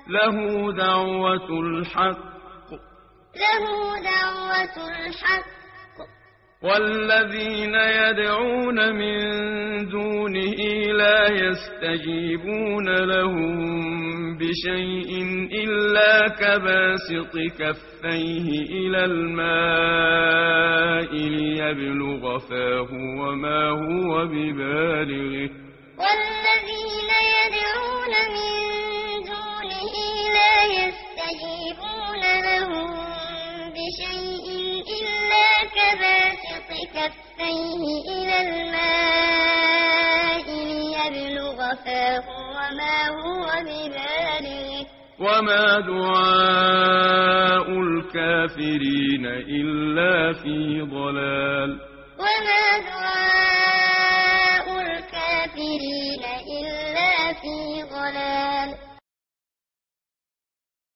له دعوة الحق والذين يدعون من دونه لا يستجيبون لهم بشيء إلا كباسط كفيه إلى الماء ليبلغ فاه وما هو ببالغه والذين يدعون من دونه لا يستجيبون لهم بشيء إلا كباسط كفيه إلى الماء ليبلغ فاه وما هو ببالغه وما دعاء الكافرين إلا في ضلال وما دعاء